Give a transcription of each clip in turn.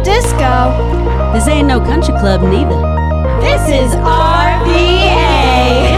disco. This ain't no country club neither. This is RVA.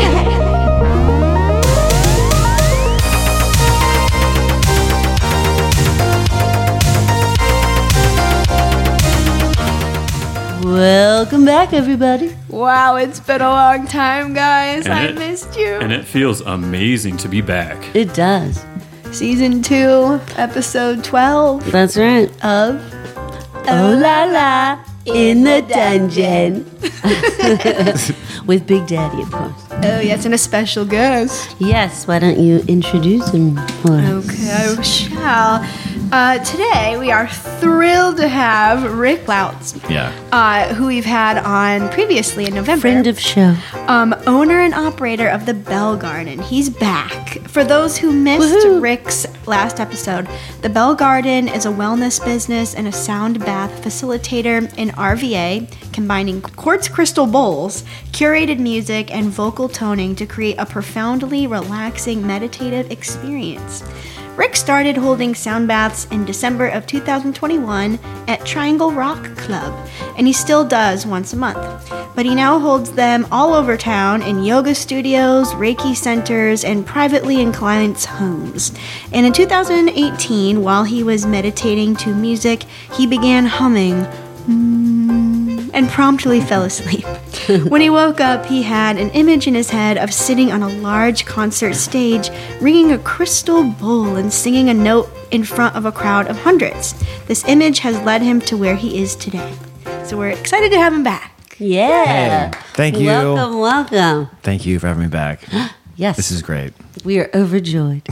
Welcome back, everybody. Wow, it's been a long time, guys. And I it- missed you. And it feels amazing to be back. It does. Season 2, episode 12 That's right. of Oh la la, in the dungeon. With Big Daddy, of course. Oh, yes, and a special guest. Yes, why don't you introduce him for us? Okay, I shall. Today, we are thrilled to have Rick Louts, who we've had on previously in November. Friend of show. Owner and operator of the Bell Garden. He's back. For those who missed Woohoo. Rick's last episode, the Bell Garden is a wellness business and a sound bath facilitator in RVA, combining quartz crystal bowls, curated music, and vocal toning to create a profoundly relaxing meditative experience. Rick started holding sound baths in December of 2021 at Triangle Rock Club, and he still does once a month. But he now holds them all over town in yoga studios, Reiki centers, and privately in clients' homes. And in 2018, while he was meditating to music, he began humming and promptly fell asleep. When he woke up, he had an image in his head of sitting on a large concert stage, ringing a crystal bowl and singing a note in front of a crowd of hundreds. This image has led him to where he is today. So we're excited to have him back. Yeah. Hey, thank you. Welcome. Thank you for having me back. Yes. This is great. We are overjoyed.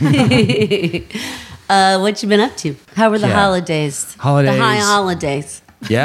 What you been up to? How were the holidays? Holidays. The high holidays.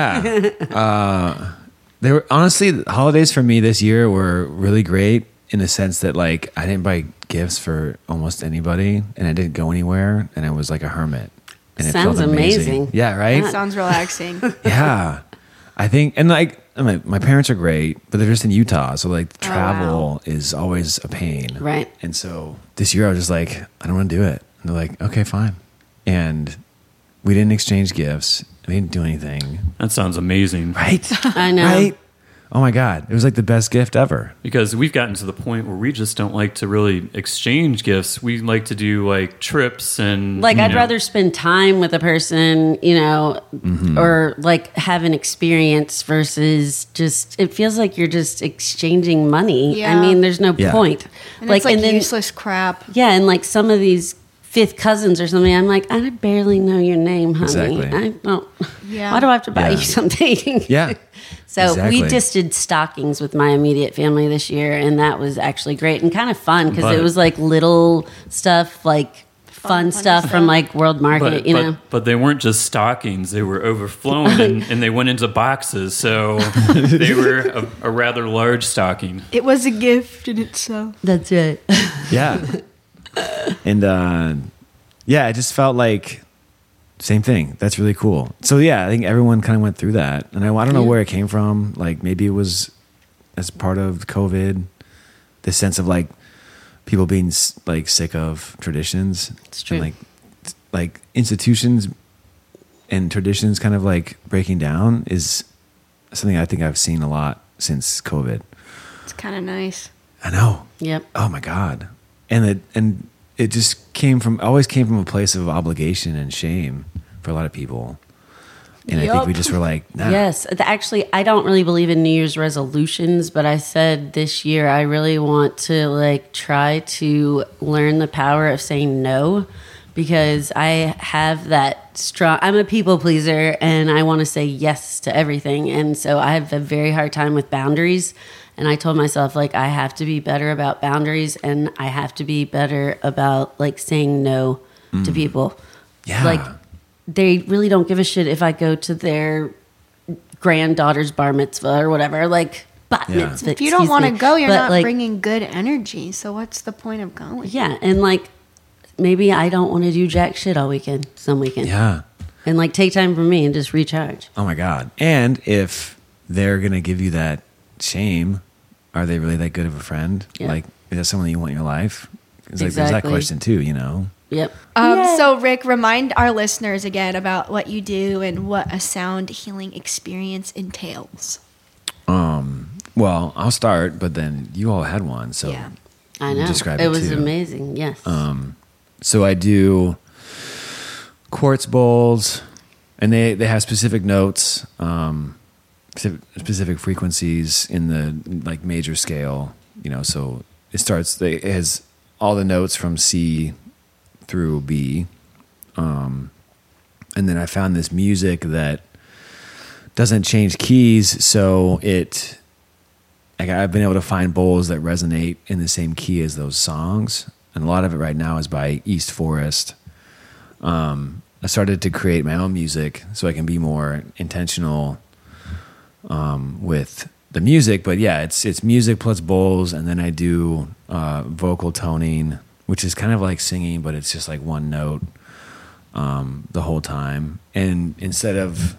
Yeah. They were honestly, the holidays for me this year were really great in the sense that like I didn't buy gifts for almost anybody and I didn't go anywhere and I was like a hermit. And Sounds felt amazing. Yeah, right? Sounds relaxing. Yeah. I think, and like, my parents are great, but they're just in Utah. So like the travel is always a pain. Right. And so this year I was just like, I don't want to do it. And they're like, okay, fine. And we didn't exchange gifts. We didn't do anything. That sounds amazing. Right. I know. Right. Oh my God. It was like the best gift ever. Because we've gotten to the point where we just don't like to really exchange gifts. We like to do like trips and Like, you I'd know. rather spend time with a person, you know, or like have an experience versus just, it feels like you're just exchanging money. Yeah. I mean, there's no Yeah. point. And it's like and then, useless crap. yeah, and like some of these fifth cousins or something, I'm like, I barely know your name, honey. Exactly. I don't, Yeah. why do I have to buy Yeah. you something? Yeah. So Exactly. we just did stockings with my immediate family this year, and that was actually great and kind of fun because But- it was like little stuff, like fun stuff from like World Market, you know. But they weren't just stockings; they were overflowing, and they went into boxes. So they were a rather large stocking. It was a gift in itself. That's right. Yeah. And yeah, it just felt like same thing. That's really cool. So yeah, I think everyone kind of went through that. And I don't know where it came from. Like maybe it was as part of COVID, the sense of like people being like sick of traditions. It's true. And like institutions and traditions kind of like breaking down is something I think I've seen a lot since COVID. It's kind of nice. I know. Yep. Oh my God. And it just always came from a place of obligation and shame for a lot of people. And I think Yup. we just were like, nah. Yes. Actually, I don't really believe in New Year's resolutions, but I said this year I really want to like try to learn the power of saying no because I have that strong, I'm a people pleaser and I want to say yes to everything. And so I have a very hard time with boundaries. And I told myself, like, I have to be better about boundaries and I have to be better about, like, saying no to people. Yeah. Like, they really don't give a shit if I go to their granddaughter's bar mitzvah or whatever. Like, bat Yeah. mitzvah. If you don't excuse want to me. go, you're But, not like, bringing good energy. So what's the point of going? Yeah. And, like, maybe I don't want to do jack shit all weekend, some weekend. Yeah. And, like, take time for me and just recharge. Oh my God. And if they're going to give you that shame, are they really that good of a friend? Yeah. Like, is that someone you want in your life? It's like, there's that Exactly. question too, you know? Yep. So, Rick, remind our listeners again about what you do and what a sound healing experience entails. Well, I'll start, but then you all had one, so Yeah. I know. describe it it was too. amazing. Yes. So I do quartz bowls, and they have specific notes, specific frequencies in the like major scale. So it has all the notes from C through B, and then I found this music that doesn't change keys, so I've been able to find bowls that resonate in the same key as those songs. And a lot of it right now is by East Forest. I started to create my own music so I can be more intentional with the music. But yeah, it's music plus bowls, and then I do vocal toning, which is kind of like singing, but it's just like one note the whole time. And instead of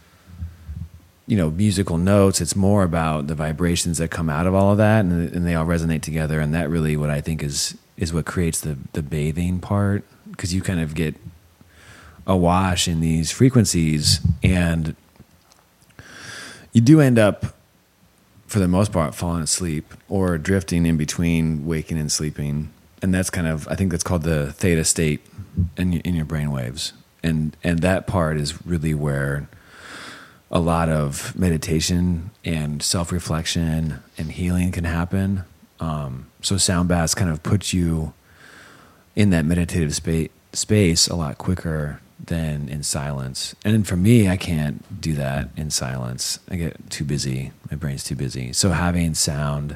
musical notes, it's more about the vibrations that come out of all of that, and they all resonate together. And that really, what I think is what creates the bathing part, because you kind of get awash in these frequencies, and you do end up, for the most part, falling asleep or drifting in between waking and sleeping. And that's I think that's called the theta state in your brain waves. And that part is really where a lot of meditation and self-reflection and healing can happen. So sound baths kind of put you in that meditative space a lot quicker than in silence. And for me, I can't do that in silence. I get too busy. My brain's too busy. So having sound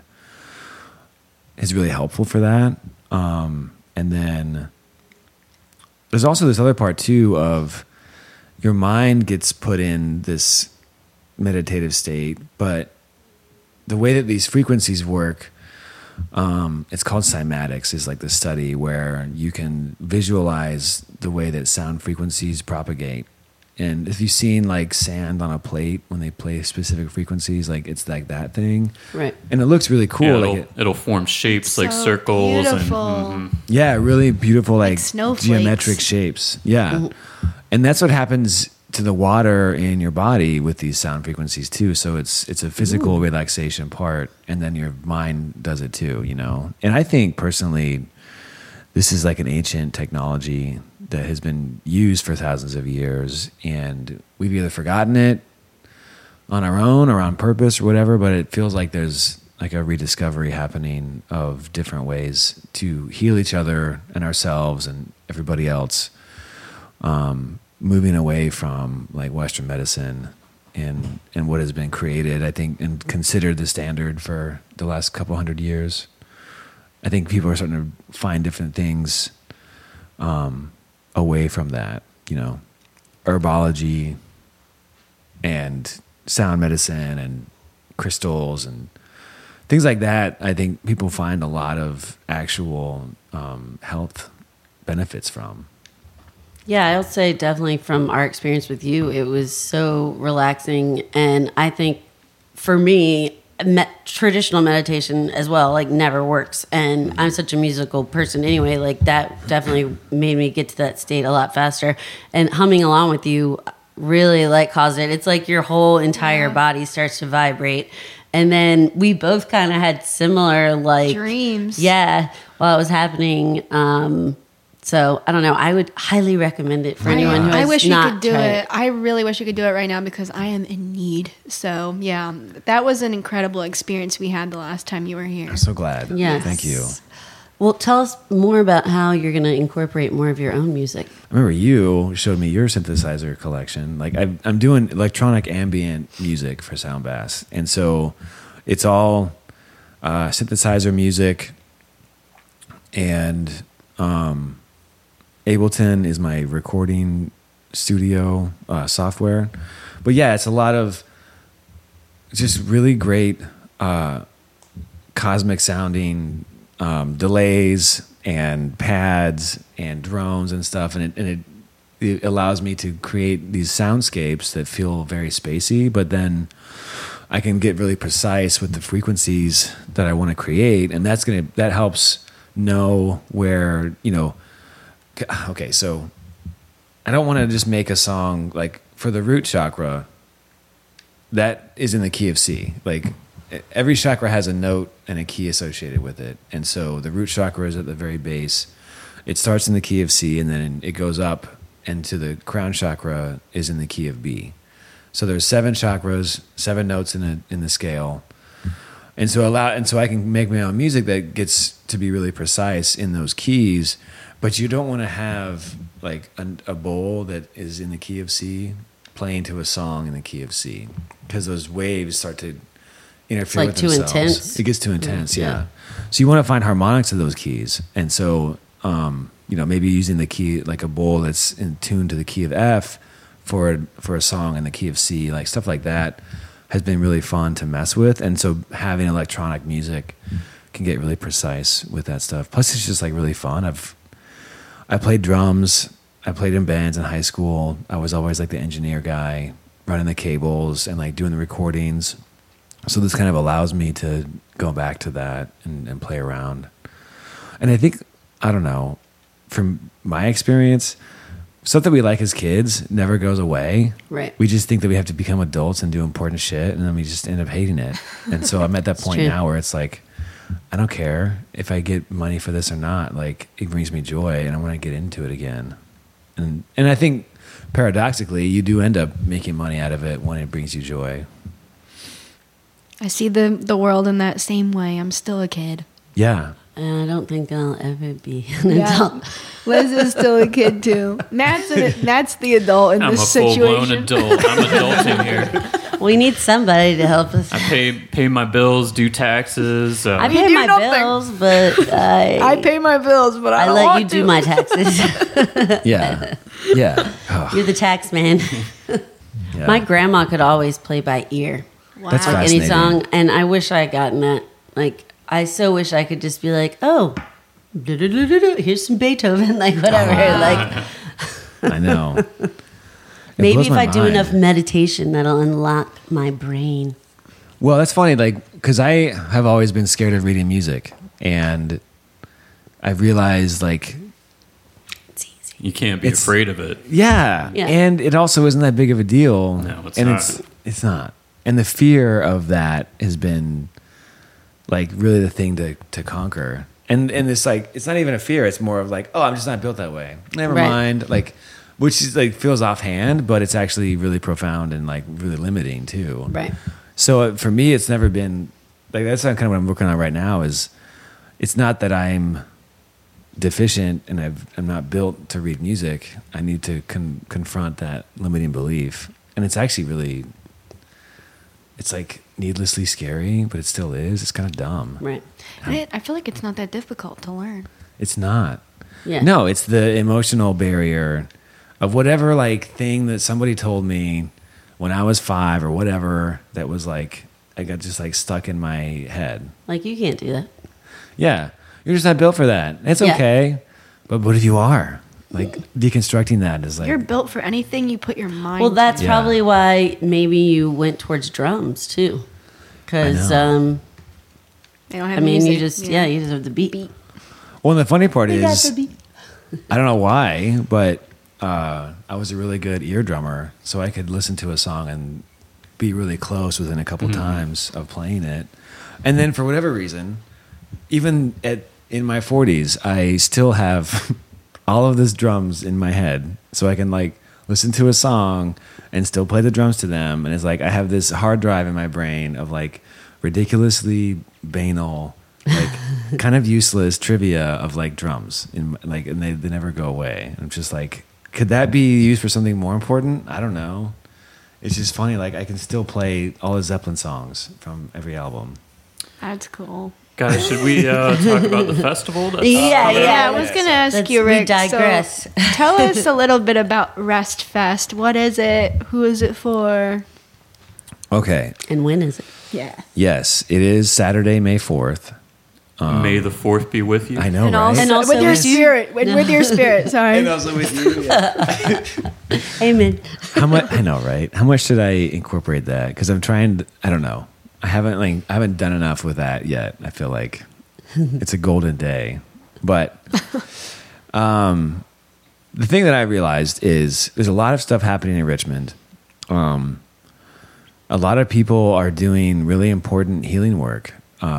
is really helpful for that. And then there's also this other part too of your mind gets put in this meditative state, but the way that these frequencies work, it's called cymatics, is like the study where you can visualize the way that sound frequencies propagate. And if you've seen like sand on a plate when they play specific frequencies, like it's like that thing, Right. And it looks really cool. Yeah, it'll form shapes like So circles beautiful. and Yeah, really beautiful, like snowflakes. geometric shapes. Yeah. And that's what happens to the water in your body with these sound frequencies too. So it's a physical relaxation part, and then your mind does it too, And I think personally, this is like an ancient technology that has been used for thousands of years, and we've either forgotten it on our own or on purpose or whatever, but it feels like there's like a rediscovery happening of different ways to heal each other and ourselves and everybody else, moving away from like Western medicine and what has been created, I think, and considered the standard for the last couple hundred years. I think people are starting to find different things away from that, herbology and sound medicine and crystals and things like that. I think people find a lot of actual health benefits from. Yeah, I'll say definitely from our experience with you, it was so relaxing. And I think for me, traditional meditation as well, like never works. And I'm such a musical person anyway, like that definitely made me get to that state a lot faster. And humming along with you really like caused it. It's like your whole entire body starts to vibrate. And then we both kind of had similar like Dreams. Yeah, while it was happening. So I don't know. I would highly recommend it for anyone who has I wish you not could do tried it. I really wish you could do it right now because I am in need. So yeah, that was an incredible experience we had the last time you were here. I'm so glad. Yes. Thank you. Well, tell us more about how you're going to incorporate more of your own music. I remember you showed me your synthesizer collection. Like I'm doing electronic ambient music for sound bass, and so it's all synthesizer music, and Ableton is my recording studio software. But yeah, it's a lot of just really great cosmic sounding delays and pads and drones and stuff, and it allows me to create these soundscapes that feel very spacey, but then I can get really precise with the frequencies that I want to create, and that helps know where okay, so I don't want to just make a song like for the root chakra that is in the key of C. Like every chakra has a note and a key associated with it. And so the root chakra is at the very base. It starts in the key of C and then it goes up, and to the crown chakra is in the key of B. So there's 7 chakras, 7 notes in the scale. And so I can make my own music that gets to be really precise in those keys, but you don't want to have like a bowl that is in the key of C playing to a song in the key of C, because those waves start to interfere with themselves. It's too intense. It gets too intense, yeah. So you want to find harmonics of those keys, and so maybe using the key like a bowl that's in tune to the key of F for a song in the key of C, like stuff like that has been really fun to mess with. And so having electronic music can get really precise with that stuff. Plus it's just like really fun. I played drums. I played in bands in high school. I was always like the engineer guy, running the cables and like doing the recordings. So this kind of allows me to go back to that and play around. And I think, I don't know, from my experience, stuff that we like as kids never goes away. Right. We just think that we have to become adults and do important shit, and then we just end up hating it. And so I'm at that point now where it's like, I don't care if I get money for this or not. Like, it brings me joy, and I want to get into it again. And I think paradoxically, you do end up making money out of it when it brings you joy. I see the world in that same way. I'm still a kid. Yeah. And I don't think I'll ever be an adult. Liz is still a kid too. Matt's the adult in this situation. I'm a full-blown adult. I'm adulting here. We need somebody to help us. I pay my bills, do taxes. I pay my bills, but I pay my bills, but I don't let want you to. do my taxes. Yeah. Oh. You're the tax man. Yeah. My grandma could always play by ear. Wow. That's Like any fascinating. song, and I wish I had gotten that. Like, I so wish I could just be like, oh, here's some Beethoven, like whatever. Like, I know. maybe blows if my I do mind. enough meditation, that'll unlock my brain. Well, that's funny, like, because I have always been scared of reading music, and I realized, like, It's easy. You can't be It's- afraid of it. yeah, Yeah. and it also isn't that big of a deal. No, it's and not. It's not. And the fear of that has been, like, really the thing to conquer. And it's like, it's not even a fear. It's more of like, oh, I'm just not built that way. Never Right. mind. Like, which is like feels offhand, but it's actually really profound and like really limiting too. Right. So for me, it's never been like, that's kind of what I'm working on right now. Is it's not that I'm deficient and I'm not built to read music. I need to confront that limiting belief, and it's actually really, it's like needlessly scary, but it still is. It's kind of dumb. Right. I feel like it's not that difficult to learn. It's not. Yeah. No, it's the emotional barrier of whatever like thing that somebody told me when I was 5 or whatever that was like, I got just like stuck in my head. Like, you can't do that. Yeah. You're just not built for that. It's Yeah. okay. But what if you are? Like deconstructing that is like, You're built for anything you put your mind Well, that's to. Yeah. probably why maybe you went towards drums too. Because, I They don't have I mean, music. you just have the beat. well, and the funny part You got is, the beat. I don't know why, but I was a really good ear drummer, so I could listen to a song and be really close within a couple times of playing it. And then for whatever reason, even in my 40s, I still have all of this drums in my head, so I can like listen to a song and still play the drums to them. And it's like I have this hard drive in my brain of like ridiculously banal, like kind of useless trivia of like drums in like, and they never go away. I'm just like, could that be used for something more important? I don't know. It's just funny. Like I can still play all the Zeppelin songs from every album. That's cool. Guys, should we talk about the festival? That's Yeah, coming up? Yeah, I was gonna ask you, we Rick. digress. So tell us a little bit about Rest Fest. What is it? Who is it for? Okay. And when is it? Yeah. Yes, it is Saturday, May 4th. May the 4th be with you. I know, And right? also, And also with your with you. spirit. With your spirit. Sorry. also with you. Yeah. Amen. How much? I know, right? How much should I incorporate that? Because I'm trying. I don't know. I haven't done enough with that yet. I feel like it's a golden day, but the thing that I realized is there's a lot of stuff happening in Richmond. A lot of people are doing really important healing work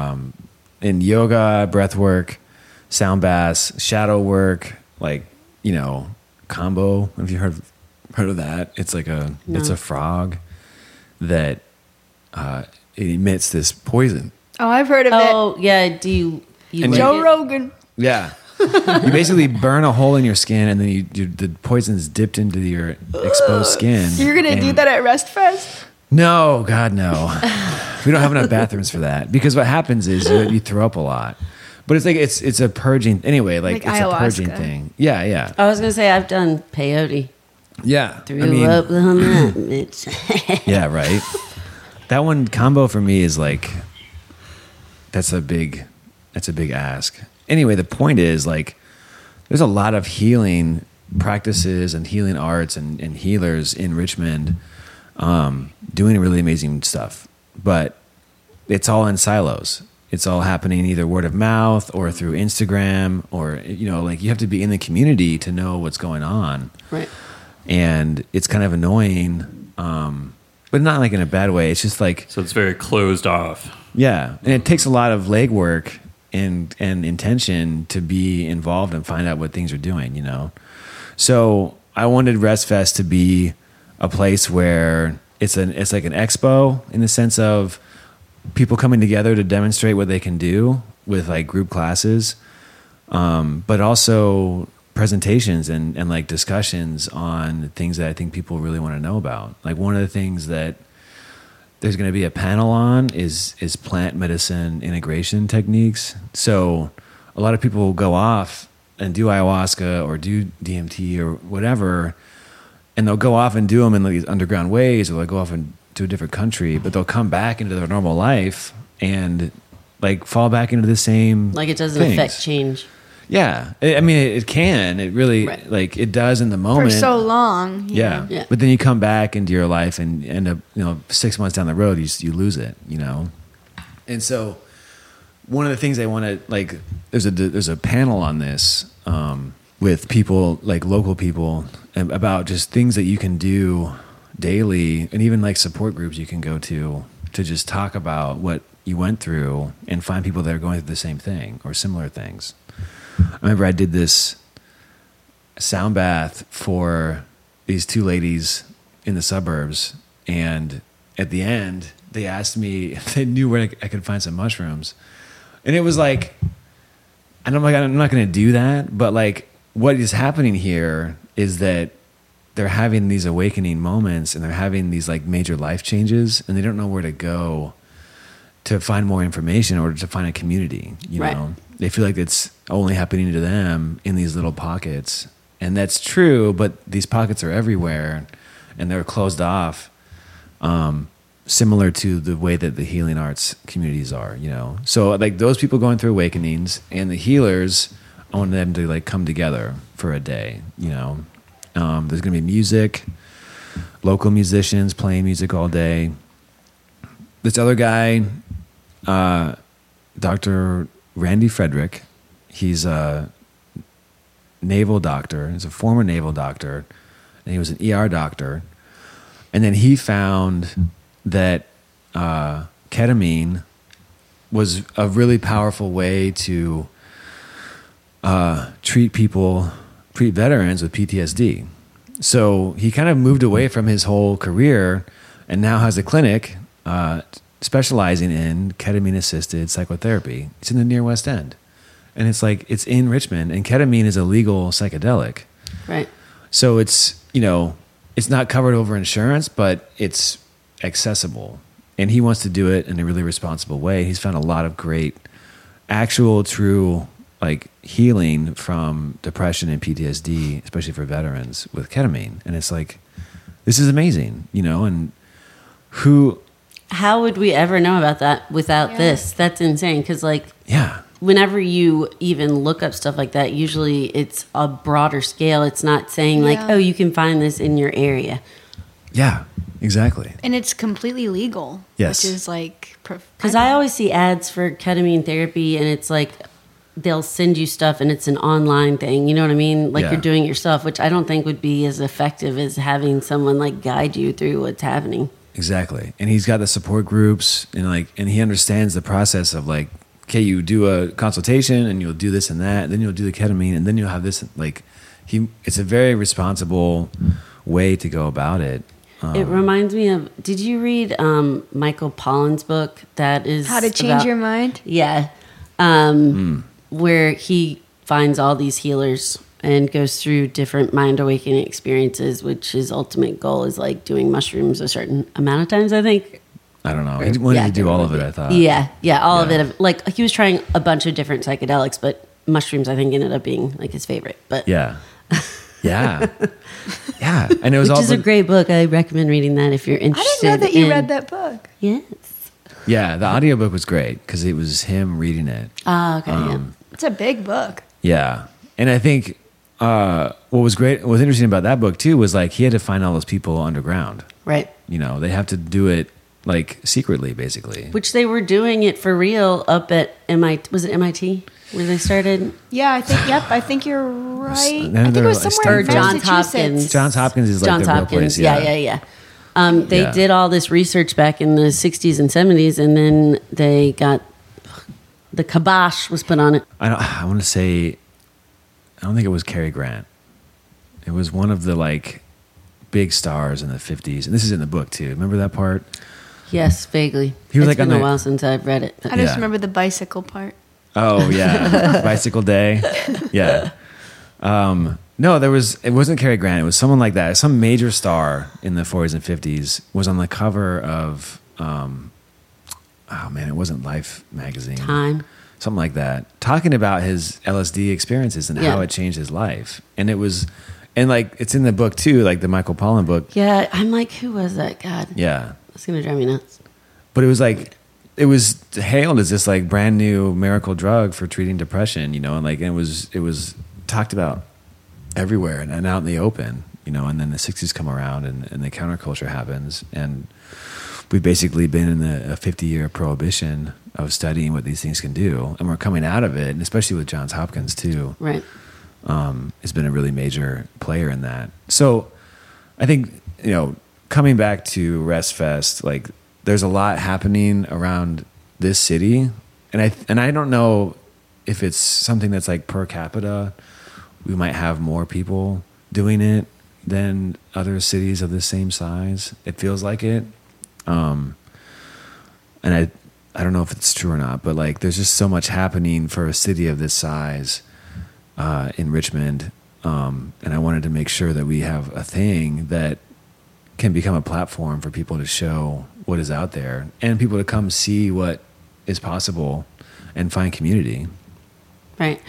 in yoga, breath work, sound baths, shadow work, like, you know, Kambo. Have you heard of that? It's like it's a frog that it emits this poison. Oh, I've heard of it. Oh, yeah. Do you And like Joe it? Rogan. Yeah. You basically burn a hole in your skin, and then the poison's dipped into your exposed skin. You're going to do And- that at Rest Fest? No, God, no. We don't have enough bathrooms for that. Because what happens is you throw up a lot. But it's like it's a purging anyway. Like it's ayahuasca. a purging thing. Yeah, yeah, I was going to say, I've done peyote. yeah. Threw up on that, bitch. Yeah, right. That one combo for me is like that's a big ask. Anyway, the point is like there's a lot of healing practices and healing arts and healers in Richmond doing really amazing stuff. But it's all in silos. It's all happening either word of mouth or through Instagram or, you know, like you have to be in the community to know what's going on. Right. And it's kind of annoying, but not like in a bad way. It's just like, So it's very closed off. yeah. And it takes a lot of legwork and intention to be involved and find out what things are doing, you know? So I wanted Rest Fest to be a place where it's like an expo in the sense of people coming together to demonstrate what they can do with like group classes, but also presentations and like discussions on things that I think people really want to know about. Like one of the things that there's going to be a panel on is plant medicine integration techniques. So a lot of people will go off and do ayahuasca or do DMT or whatever, and they'll go off and do them in these underground ways, or they'll go off and to a different country, but they'll come back into their normal life and like fall back into the same Like it doesn't things. affect change. Yeah, I mean, it can. It really Right. like it does in the For moment. so long. Yeah. Yeah. But then you come back into your life and end up, 6 months down the road, you lose it, And so one of the things I want to like, there's a panel on this with people, like local people, about just things that you can do daily, and even like support groups you can go to just talk about what you went through and find people that are going through the same thing or similar things. I remember I did this sound bath for these two ladies in the suburbs, and at the end they asked me if they knew where I could find some mushrooms, and it was like, and I'm like, I'm not going to do that, but like what is happening here is that they're having these awakening moments and they're having these like major life changes, and they don't know where to go to find more information or to find a community, Right. They feel like it's only happening to them in these little pockets. And that's true, but these pockets are everywhere and they're closed off, similar to the way that the healing arts communities are, So like those people going through awakenings and the healers, I want them to like come together for a day, There's going to be music, local musicians playing music all day. This other guy, Dr. Randy Frederick, he's a naval doctor. He's a former naval doctor, and he was an ER doctor. And then he found that ketamine was a really powerful way to treat veterans with PTSD. So he kind of moved away from his whole career and now has a clinic specializing in ketamine-assisted psychotherapy. It's in the near West End. And it's in Richmond, and ketamine is a legal psychedelic. Right. So it's, it's not covered over insurance, but it's accessible. And he wants to do it in a really responsible way. He's found a lot of great, actual, true, like healing from depression and PTSD, especially for veterans with ketamine. And it's like, this is amazing, and How would we ever know about that without this? That's insane. Because yeah. whenever you even look up stuff like that, usually it's a broader scale. It's not saying Yeah. you can find this in your area. Yeah, exactly. And it's completely legal. Yes. Which is like... Because I always see ads for ketamine therapy, and it's like they'll send you stuff and it's an online thing. You know what I mean? Like Yeah. you're doing it yourself, which I don't think would be as effective as having someone like guide you through what's happening. Exactly. And he's got the support groups and he understands the process of like, okay, you do a consultation and you'll do this and that, and then you'll do the ketamine and then you'll have this, like it's a very responsible way to go about it. It reminds me of, did you read Michael Pollan's book that is How to Change about- Your Mind? Yeah. Where he finds all these healers and goes through different mind awakening experiences, which his ultimate goal is like doing mushrooms a certain amount of times, I think. I don't know. He wanted to do all of it, I thought. Yeah, all of Yeah. it. Like he was trying a bunch of different psychedelics, but mushrooms I think ended up being like his favorite. But Yeah. Yeah. Yeah. And it was which also is a great book. I recommend reading that if you're I interested. didn't know that you in- read that book. Yes. Yeah, the audiobook was great because it was him reading it. Ah, okay. Yeah. It's a big book. Yeah. And I think what was interesting about that book too was like he had to find all those people underground. Right. You know, they have to do it like secretly, basically. Which they were doing it for real up at MIT. Was it MIT where they started? Yeah, I think you're right. Then I think it they're was like somewhere in Or Johns Massachusetts. Hopkins. Johns Hopkins is like Johns the real Hopkins. place. Yeah. They Yeah. did all this research back in the 60s and 70s, and then they got the kibosh was put on it. I want to say, I don't think it was Cary Grant. It was one of the like big stars in the 50s. And this is in the book too. Remember that part? Yes, vaguely. He was It's like on been a the- while since I've read it. I just Yeah. remember the bicycle part. Oh yeah, Bicycle Day. Yeah. No, it wasn't Cary Grant. It was someone like that. Some major star in the 40s and 50s was on the cover of, oh man, it wasn't Life magazine. Time. Something like that. Talking about his LSD experiences and Yeah. how it changed his life. And like it's in the book too, like the Michael Pollan book. Yeah, I'm like, who was that? God, Yeah. that's gonna drive me nuts. But it was hailed as this like brand new miracle drug for treating depression, you know, and like it was talked about everywhere and out in the open, you know, and then the 60s come around and the counterculture happens, and we've basically been in a 50-year prohibition of studying what these things can do, and we're coming out of it, and especially with Johns Hopkins too. Right. Has been a really major player in that. So I think, you know, coming back to Rest Fest, like there's a lot happening around this city, and I don't know if it's something that's like per capita. We might have more people doing it than other cities of the same size. It feels like it. And I don't know if it's true or not, but like there's just so much happening for a city of this size in Richmond. And I wanted to make sure that we have a thing that can become a platform for people to show what is out there and people to come see what is possible and find community. Right.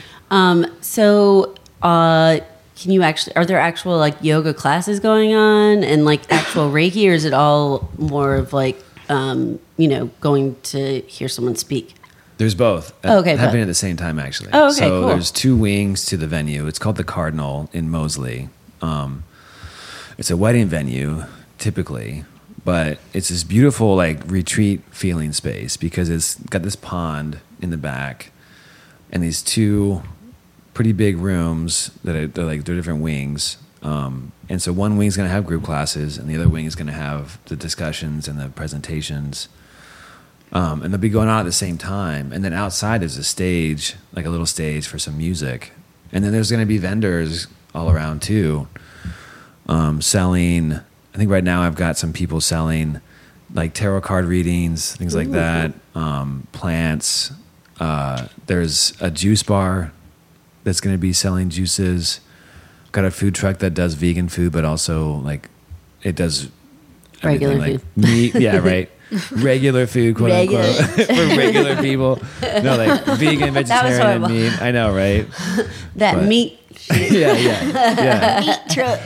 Can you actually, are there actual like yoga classes going on and like actual Reiki, or is it all more of like, going to hear someone speak? There's both. Okay, happening but- at the same time, actually. Oh, okay, so cool. there's two wings to the venue. It's called the Cardinal in Moseley. It's a wedding venue, typically, but it's this beautiful like retreat feeling space because it's got this pond in the back and these two pretty big rooms they're different wings. And so one wing's going to have group classes and the other wing is going to have the discussions and the presentations. And they'll be going on at the same time. And then outside is a stage, like a little stage for some music. And then there's going to be vendors all around too, selling. I think right now I've got some people selling like tarot card readings, things like that, plants. There's a juice bar that's going to be selling juices. Got a food truck that does vegan food, but also like it does Regular everything, like food. meat. Yeah, right. Regular food, quote Regular. unquote, for regular people. No, like vegan, vegetarian, horrible. and meat. I know, right? That But- meat. Yeah. Meat truck.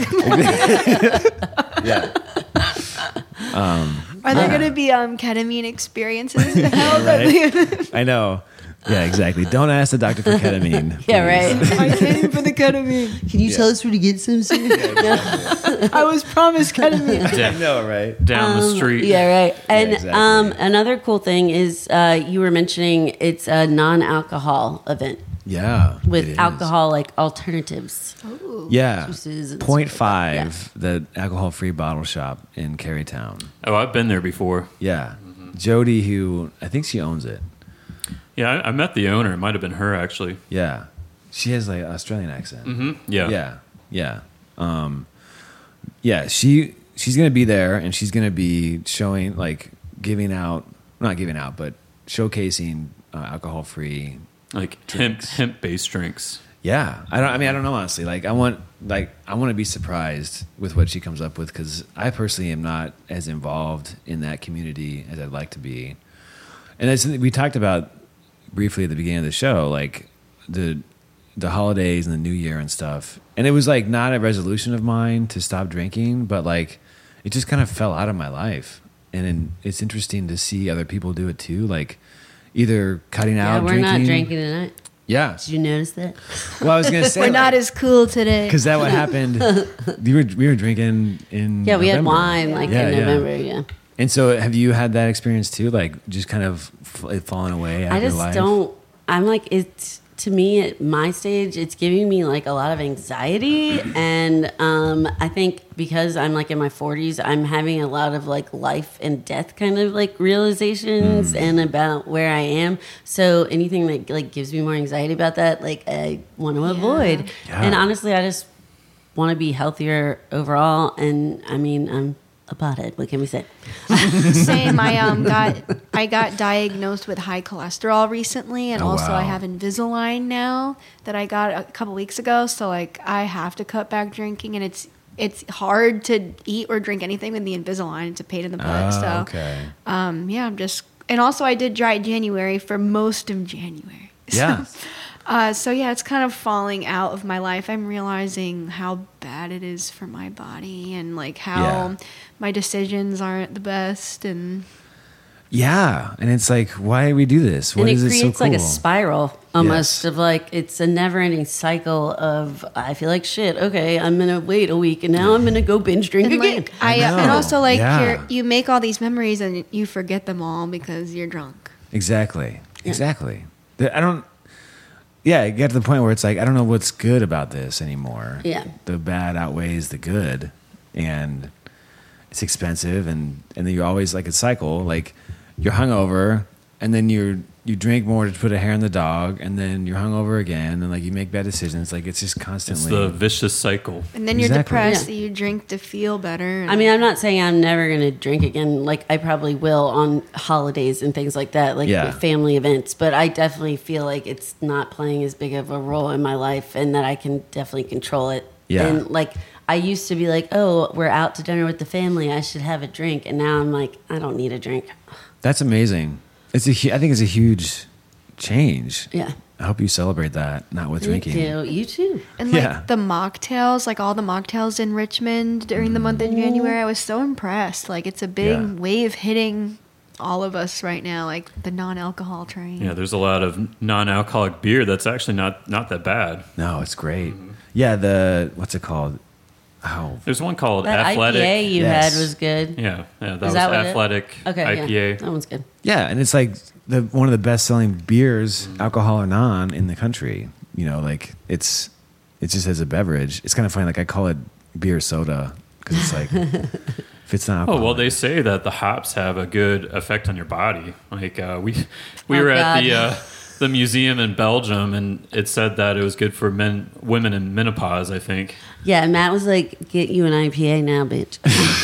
Yeah. Are there going to be ketamine experiences? Right. I know. Yeah, exactly. Don't ask the doctor for ketamine. Yeah, please. right. I came for the ketamine. Can you tell us where to get some? I was promised ketamine. I know, right? Down the street. Yeah, right. And exactly. another cool thing is you were mentioning it's a non-alcohol event. Yeah. it with is. alcohol like alternatives. Yeah. juices and 0.5, stuff the alcohol-free bottle shop in Carytown. Oh, I've been there before. Yeah. Jody, who I think she owns it. Yeah, I met the owner. It might have been her, actually. Yeah. She has like an Australian accent. Yeah. Yeah. Yeah. Yeah, she's going to be there, and she's going to be showing, like, not giving out, but showcasing alcohol-free. Like hemp-based drinks. Yeah. I don't know, honestly. I want to be surprised with what she comes up with, because I personally am not as involved in that community as I'd like to be. And as we talked about briefly at the beginning of the show, like the holidays and the New Year and stuff. And it was like not a resolution of mine to stop drinking, but like it just kind of fell out of my life. And it's interesting to see other people do it too, like either cutting Yeah, out we're drinking. not drinking tonight. Yeah. Did you notice that? Well, I was gonna say We're not as cool today. because that what happened. We were drinking in Yeah, we had November. wine Yeah, in yeah. November. Yeah. And so, have you had that experience too? Like just kind of it falling away after I just life? don't. I'm like it's to me at my stage, it's giving me like a lot of anxiety, and I think because I'm like in my 40s, I'm having a lot of like life and death kind of like realizations and about where I am. So anything that like gives me more anxiety about that, like I want to avoid. Yeah. And honestly, I just want to be healthier overall. And I mean, I'm a pothead. What can we say? Same. I got diagnosed with high cholesterol recently, and Oh, also wow. I have Invisalign now that I got a couple weeks ago. So like I have to cut back drinking, and it's hard to eat or drink anything with the Invisalign. It's a pain in the butt. So okay. yeah, I'm just, and also I did dry January for most of January. Yeah. So yeah, it's kind of falling out of my life. I'm realizing how bad it is for my body, and like how Yeah. my decisions aren't the best, and Yeah, and it's like, why do we do this? What And it is it creates so cool? like a spiral almost Yes. of like it's a never-ending cycle of I feel like shit. Okay, I'm gonna wait a week, and now I'm gonna go binge drink and again. like I know. and also like Yeah. you make all these memories and you forget them all because you're drunk. Exactly. Exactly. I don't. Yeah, you get to the point where it's like I don't know what's good about this anymore. Yeah. The bad outweighs the good, and it's expensive, and then you're always like a cycle. Like you're hungover, and then you drink more to put a hair on the dog, and then you're hungover again, and like you make bad decisions. Like it's just It's constantly. the vicious cycle. And then you're Exactly. depressed Yeah. that you drink to feel better. And I mean, I'm not saying I'm never gonna drink again. Like I probably will on holidays and things like that, like Yeah. with family events. But I definitely feel like it's not playing as big of a role in my life, and that I can definitely control it. Yeah. And like I used to be like, oh, we're out to dinner with the family, I should have a drink, and now I'm like, I don't need a drink. That's amazing. I think it's a huge change. Yeah. I hope you celebrate that, not with drinking. You too. And like Yeah. the mocktails, like all the mocktails in Richmond during the month of January, I was so impressed. Like it's a big Yeah. wave hitting all of us right now, like the non-alcohol train. Yeah, there's a lot of non-alcoholic beer that's actually not that bad. No, it's great. Yeah, what's it called? Oh, There's one called That Athletic. IPA you Yes. had was good. Yeah, that Is was that what it- Athletic Okay, IPA. yeah, that one's good. yeah, and it's like one of the best-selling beers, alcohol or non, in the country. You know, like it's just as a beverage. It's kind of funny. Like I call it beer soda because it's like if it's not Oh alcohol. well, they say that the hops have a good effect on your body. Like we were at God. the museum in Belgium, and it said that it was good for women in menopause. I think. Yeah, and Matt was like, "Get you an IPA now, bitch."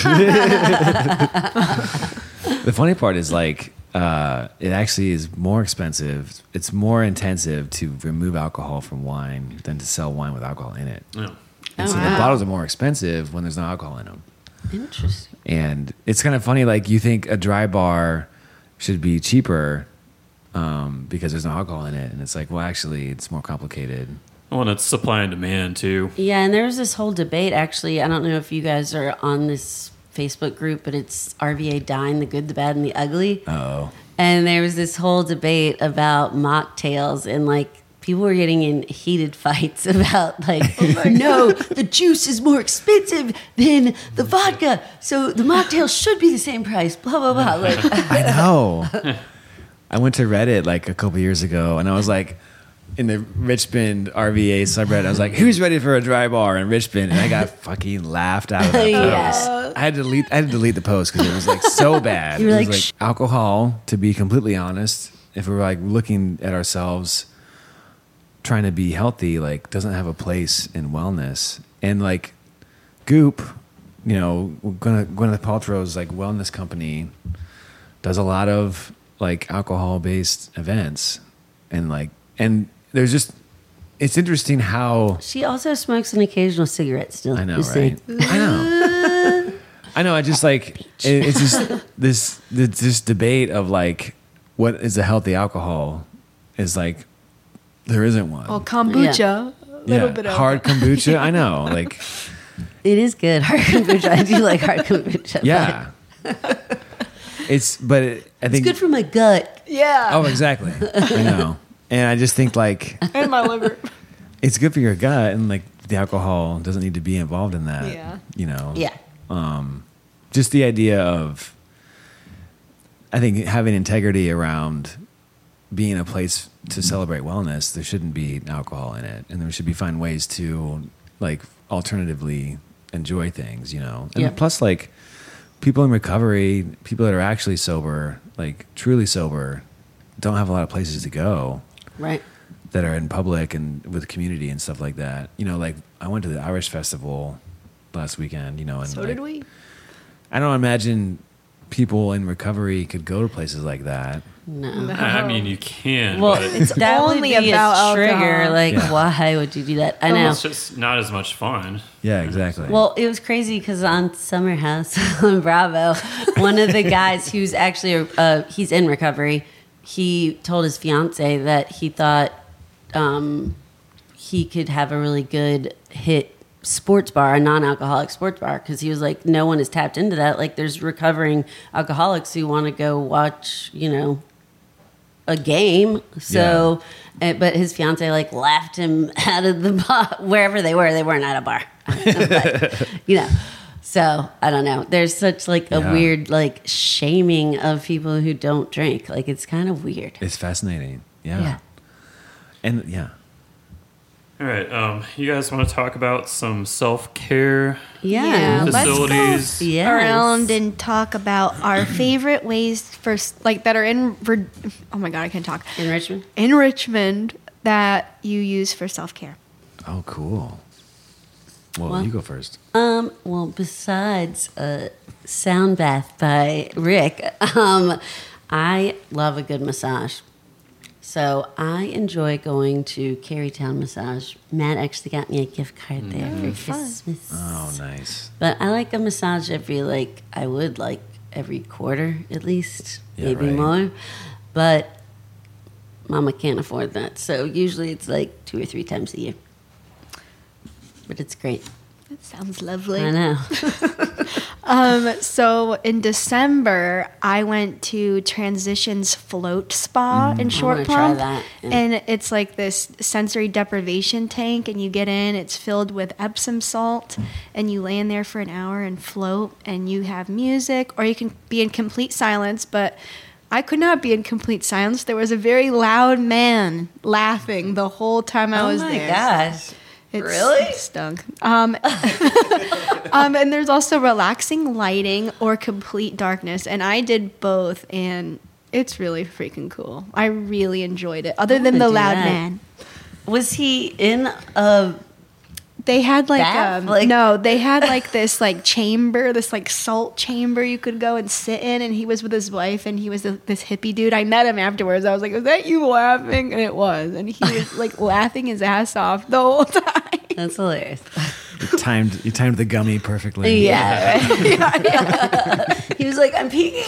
The funny part is like it actually is more expensive. It's more intensive to remove alcohol from wine than to sell wine with alcohol in it. Yeah. And Oh, so the wow. bottles are more expensive when there's no alcohol in them. Interesting. And it's kind of funny, like you think a dry bar should be cheaper because there's no alcohol in it, and it's like, well, actually, it's more complicated. Well, and it's supply and demand too. Yeah, and there was this whole debate. Actually, I don't know if you guys are on this Facebook group, but it's RVA Dine: The Good, the Bad, and the Ugly. Oh, And there was this whole debate about mocktails, and like people were getting in heated fights about like, no, the juice is more expensive than the vodka, so the mocktail should be the same price. Blah blah blah. Like, I know. I went to Reddit like a couple years ago, and I was like, in the Richmond RVA subreddit. I was like, "Who's ready for a dry bar in Richmond?" And I got fucking laughed out of that Yeah. post. I had to delete the post because it was like so bad. You were It was like, like alcohol. To be completely honest, if we're like looking at ourselves, trying to be healthy, like doesn't have a place in wellness. And like Goop, Gwyneth Paltrow's like wellness company does a lot of like alcohol based events, and there's just, it's interesting how She also smokes an occasional cigarette still. I know, just right? saying. I know. I just like it's just this debate of like what is a healthy alcohol is like there isn't one. Well, kombucha. A little bit of hard kombucha. I know, like It is good. Hard kombucha. I do like hard kombucha. yeah. I think It's good for my gut. Yeah. Oh, exactly. I know. And I just think like And my liver. it's good for your gut, and like the alcohol doesn't need to be involved in that. Yeah. Yeah. Just the idea of, I think having integrity around being a place to celebrate wellness, there shouldn't be alcohol in it, and there should be find ways to like alternatively enjoy things, and Yeah. plus like people in recovery, people that are actually sober, like truly sober, don't have a lot of places to go Right. that are in public and with community and stuff like that. Like I went to the Irish Festival last weekend, and So like, did we. I don't imagine people in recovery could go to places like that. No. I mean, you can. Well, but it's that would only be about a trigger. alcohol. Like, Yeah. why would you do that? I know. it's just not as much fun. Yeah, exactly. Well, it was crazy because on Summer House on Bravo, one of the guys who's actually he's in recovery, he told his fiance that he thought he could have a really good hit sports bar, a non-alcoholic sports bar, because he was like, no one has tapped into that. Like, there's recovering alcoholics who want to go watch, a game. So, but his fiance like laughed him out of the bar wherever they were. They weren't at a bar, but, So I don't know. There's such like a Yeah. weird like shaming of people who don't drink. Like it's kind of weird. it's fascinating. Yeah. Yeah. And yeah. All right. You guys want to talk about some self-care Yeah. Let's go. facilities? Yes. Around and talk about our favorite ways for like that are oh my god, I can't talk. In Richmond. In Richmond that you use for self-care. Oh, cool. Well, Well- you go first. Well, besides Sound Bath by Rick, I love a good massage. So I enjoy going to Carytown Massage. Matt actually got me a gift card there for Christmas. Oh, nice. But I like a massage every quarter at least, Yeah, maybe right. more. But Mama can't afford that, so usually it's like 2 or 3 times a year. But it's great. That sounds lovely. I know. So in December, I went to Transitions Float Spa in Short wanna try Plum, that, yeah. and it's like this sensory deprivation tank, and you get in. It's filled with Epsom salt, and you lay in there for an hour and float, and you have music, or you can be in complete silence. But I could not be in complete silence. There was a very loud man laughing the whole time I was there. gosh. It Really? stunk. And there's also relaxing lighting or complete darkness. And I did both, and it's really freaking cool. I really enjoyed it. Other than wanna the do loud that. man. Was he in a... They had like, Bath? they had like this like chamber, this like salt chamber you could go and sit in, and he was with his wife, and he was this hippie dude. I met him afterwards. I was like, "Was that you laughing?" And it was, and he was like laughing his ass off the whole time. That's hilarious. You timed the gummy perfectly. Yeah. Right? He was like, I'm peeking.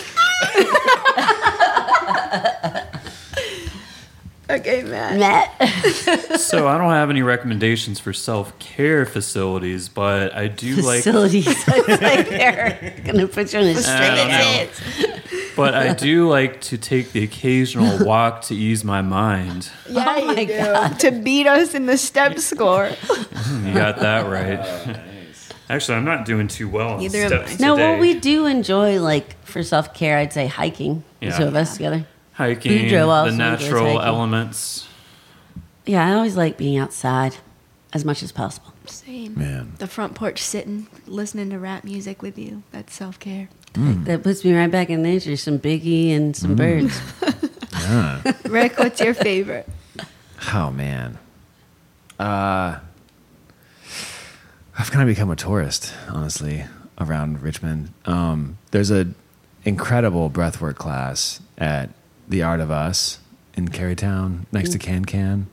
Okay, man. Matt. So I don't have any recommendations for self-care facilities, but I do like. Facilities. It's like they're going to put you on a string I don't of know. But I do like to take the occasional walk to ease my mind. Yeah, Oh my you do. God. To beat us in the step score. You got that right. Actually, I'm not doing too well on Neither am steps I. today. No, what we do enjoy, like, for self-care, I'd say hiking. The Yeah. two of us together. Hiking, Boudreaux also the enjoys natural hiking. elements. Yeah, I always like being outside as much as possible. Same. Man. The front porch sitting, listening to rap music with you. That's self-care. That puts me right back in nature. Some Biggie and some birds. Yeah. Rick, what's your favorite? Oh man. I've kind of become a tourist, honestly, around Richmond. There's a incredible breathwork class at the Art of Us in Carytown, next to Can.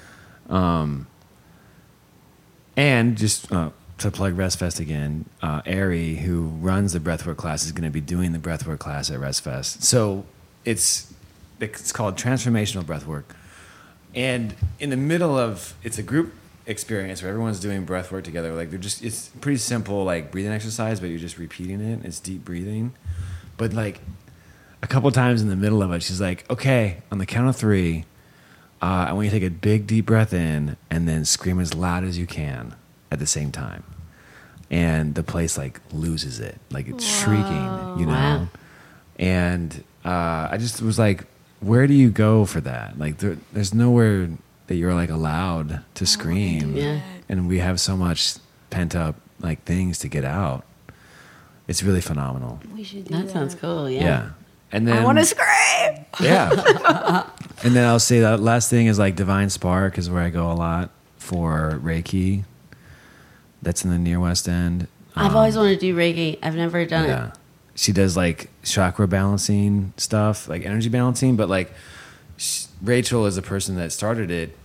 And just to plug RestFest again, Ari, who runs the breathwork class, is going to be doing the breathwork class at RestFest. So it's called Transformational Breathwork. And in the middle of, it's a group experience where everyone's doing breathwork together. Like it's pretty simple, like breathing exercise, but you're just repeating it. It's deep breathing. But like a couple times in the middle of it, she's like, okay, on the count of 3, I want you to take a big deep breath in and then scream as loud as you can at the same time. And the place like loses it. Like it's shrieking, you know? Wow. And I just was like, where do you go for that? Like there's nowhere that you're like allowed to scream. Yeah. And we have so much pent up like things to get out. It's really phenomenal. We should do That sounds cool. Yeah. Yeah. And then I want to scream. yeah. And then I'll say that last thing is like Divine Spark is where I go a lot for Reiki. That's in the near West End. I've always wanted to do Reiki. I've never done Yeah. it. She does like chakra balancing stuff, like energy balancing, but like Rachel is the person that started it.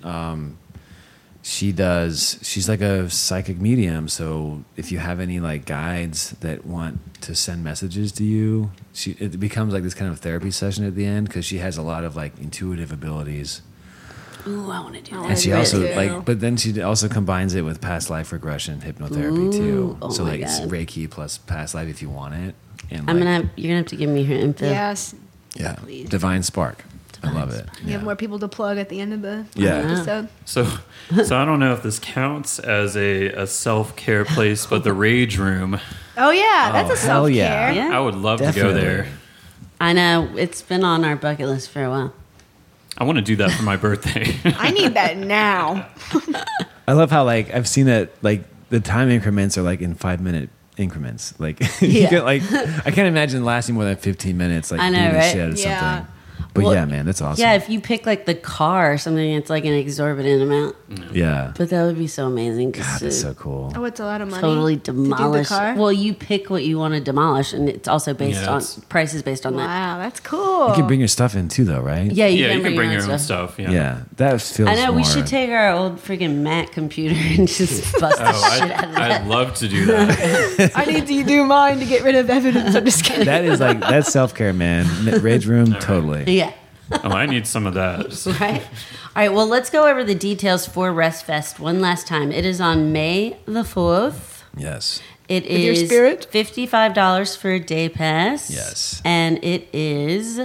She's like a psychic medium. So if you have any like guides that want to send messages to you, it becomes like this kind of therapy session at the end because she has a lot of like intuitive abilities. Ooh, I want to do that. And she really also do. like, but then she also combines it with past life regression hypnotherapy too. oh So my like it's God. Reiki plus past life if you want it. And You're like, gonna have to give me her info. Yes. yeah, Please. Divine Spark. I love it. You have more people to plug at the end of the Yeah. episode. So I don't know if this counts as a self-care place, but the Rage Room, Oh yeah, that's a hell self-care. yeah. Yeah. I would love to go Definitely. there. I know it's been on our bucket list for a while. I want to do that for my birthday. I need that now. I love how like I've seen that like the time increments are like in 5-minute increments. Like you Yeah. get like I can't imagine lasting more than 15 minutes. Like I know, doing the right? shit or Yeah. something. But Well, yeah, man, that's awesome. Yeah, if you pick like the car or something, it's like an exorbitant amount. Yeah. But that would be so amazing. God, Just that's to so cool. Oh, it's a lot of money. totally to do the demolish. car? Well, you pick what you want to demolish, and it's also based Yeah, on it's- prices based on that. Wow, that's cool. You can bring your stuff in too, though, right? Yeah, Yeah, you can bring your own own stuff. Yeah. Yeah, that feels. I know we more- should take our old freaking Mac computer and just bust the Oh, shit out of that. I'd love to do that. I need to do mine to get rid of evidence. I'm just kidding. That is like that's self care, man. Rage room, totally. Yeah. Oh, I need some of that. Right. All right. Well, let's go over the details for RestFest one last time. It is on May the 4th. Yes. It your is spirit? $55 for a day pass. Yes. And it is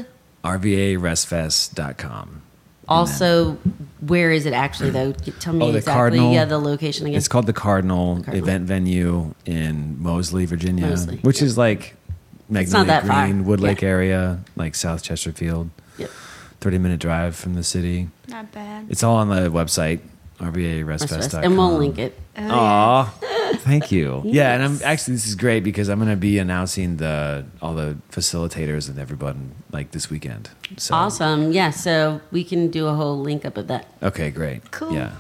RVARestfest.com. also, where is it actually, though? Tell me Oh, the exactly. Cardinal. Yeah, the location again. It's called the Cardinal, Cardinal. event venue in Moseley, Virginia, Moseley, which is like not Magnolia that far. Green, Wood Lake Yeah. area, like South Chesterfield. Yep. 30-minute drive from the city. Not bad. It's all on the website, RVARestfest.com. And we'll link it. Aw, thank you. Yeah, and Yes. I'm actually this is great because I'm going to be announcing all the facilitators and everybody like this weekend. So, Awesome. Yeah. So we can do a whole link up of that. Okay, great. Cool. Yeah.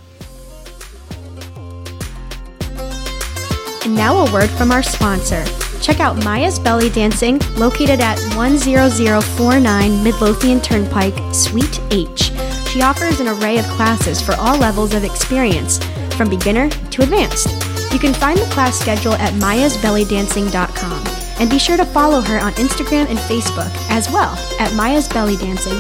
And now a word from our sponsor. Check out Maya's Belly Dancing, located at 10049 Midlothian Turnpike, Suite H. She offers an array of classes for all levels of experience, from beginner to advanced. You can find the class schedule at mayasbellydancing.com. And be sure to follow her on Instagram and Facebook as well at Maya's Belly Dancing.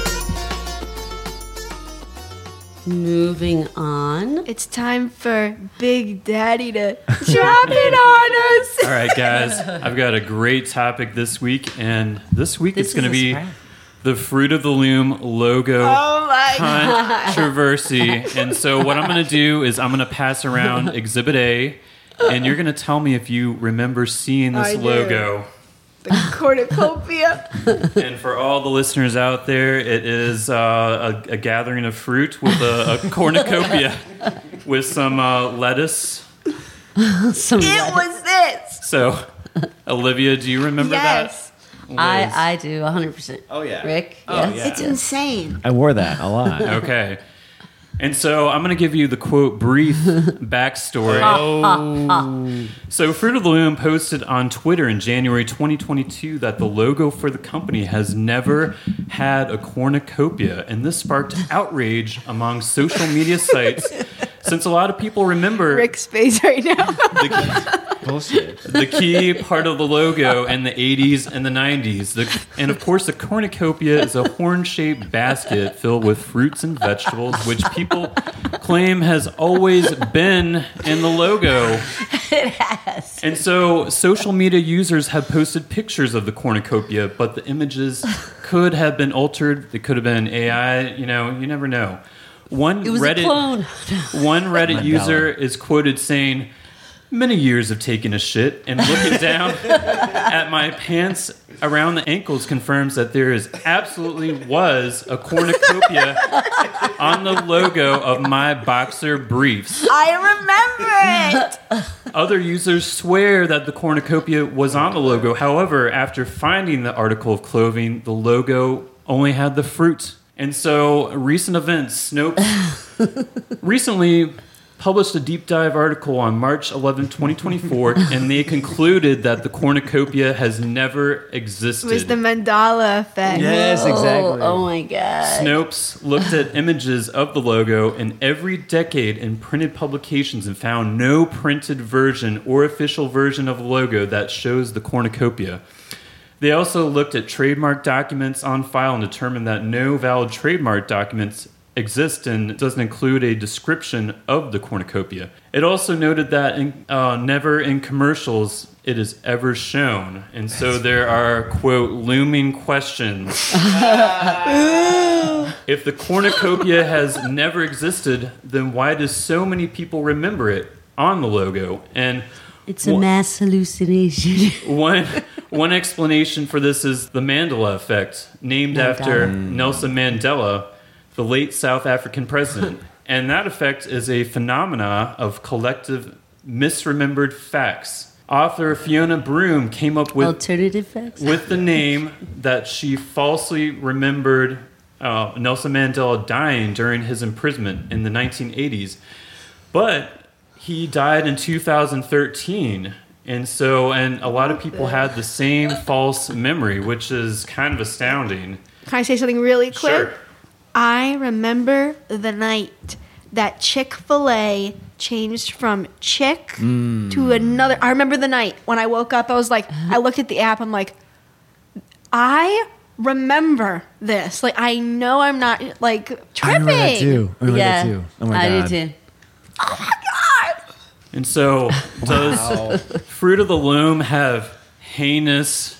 Moving on. It's time for Big Daddy to drop it on us. All right, guys, I've got a great topic this week, and this week This it's going to is a be surprise. the Fruit of the Loom logo Oh my God. controversy. And so what I'm going to do is I'm going to pass around Exhibit A, and you're going to tell me if you remember seeing this I do. logo. The cornucopia. And for all the listeners out there, it is a gathering of fruit with a cornucopia with some lettuce. It was this. So, Olivia, do you remember Yes. that? I do 100%. Oh, yeah. Rick? Oh, Yes. yeah. It's insane. I wore that a lot. Okay. And so I'm going to give you the quote brief backstory. So Fruit of the Loom posted on Twitter in January 2022 that the logo for the company has never had a cornucopia, and this sparked outrage among social media sites since a lot of people remember Rick's face right now. Bullshit. the key part of the logo in the 80s and the 90s. And of course, the cornucopia is a horn-shaped basket filled with fruits and vegetables, which people claim has always been in the logo. It has. And so social media users have posted pictures of the cornucopia, but the images could have been altered. They could have been AI. You never know. It was a clone. One Reddit user is quoted saying, "Many years of taking a shit and looking down at my pants around the ankles confirms that there absolutely was a cornucopia on the logo of my boxer briefs. I remember it. Other users swear that the cornucopia was on the logo. However, after finding the article of clothing, the logo only had the fruit. And so, recent events, Snopes recently published a deep dive article on March 11, 2024, and they concluded that the cornucopia has never existed. It was the Mandela effect. Yes, exactly. Oh my God. Snopes looked at images of the logo in every decade in printed publications and found no printed version or official version of the logo that shows the cornucopia. They also looked at trademark documents on file and determined that no valid trademark documents exist and doesn't include a description of the cornucopia. It also noted that never in commercials it is ever shown. And so there are, quote, looming questions. If the cornucopia has never existed, then why do so many people remember it on the logo? And It's a mass hallucination. One explanation for this is the Mandela effect, named after Nelson Mandela, the late South African president. And that effect is a phenomena of collective misremembered facts. Author Fiona Broom came up with Alternative facts? with the name that she falsely remembered Nelson Mandela dying during his imprisonment in the 1980s. But he died in 2013. And a lot of people had the same false memory, which is kind of astounding. Can I say something really quick? Sure. I remember the night that Chick-fil-A changed from Chick to another. I remember the night when I woke up. I was like, I looked at the app. I'm like, I remember this. Like, I know I'm not like I remember that tripping. too. I remember that too. Oh my I God. do too. Oh my God. And so, does Fruit of the Loom have heinous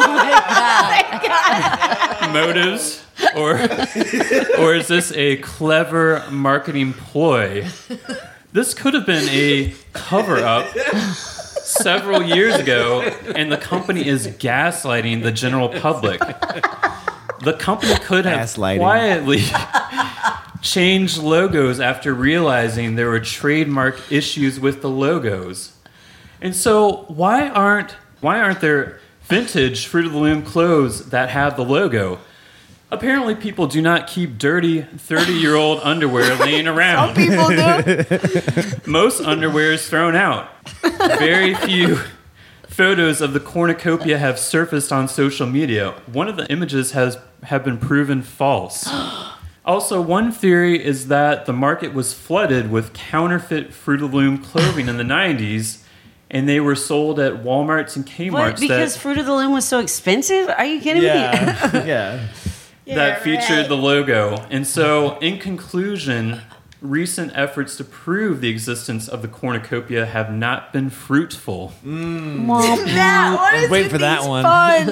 motives? Or is this a clever marketing ploy? This could have been a cover-up several years ago, and the company is gaslighting the general public. The company could have quietly changed logos after realizing there were trademark issues with the logos. And so why aren't there vintage Fruit of the Loom clothes that have the logo? Apparently people do not keep dirty 30-year-old underwear laying around. Some people do. Most underwear is thrown out. Very few photos of the cornucopia have surfaced on social media. One of the images have been proven false. Also, one theory is that the market was flooded with counterfeit Fruit of the Loom clothing in the 90s, and they were sold at Walmarts and Kmart's. What? Because Fruit of the Loom was so expensive? Are you kidding me? Yeah. that featured the logo. And so, in conclusion, recent efforts to prove the existence of the cornucopia have not been fruitful. What is Wait with for that these one.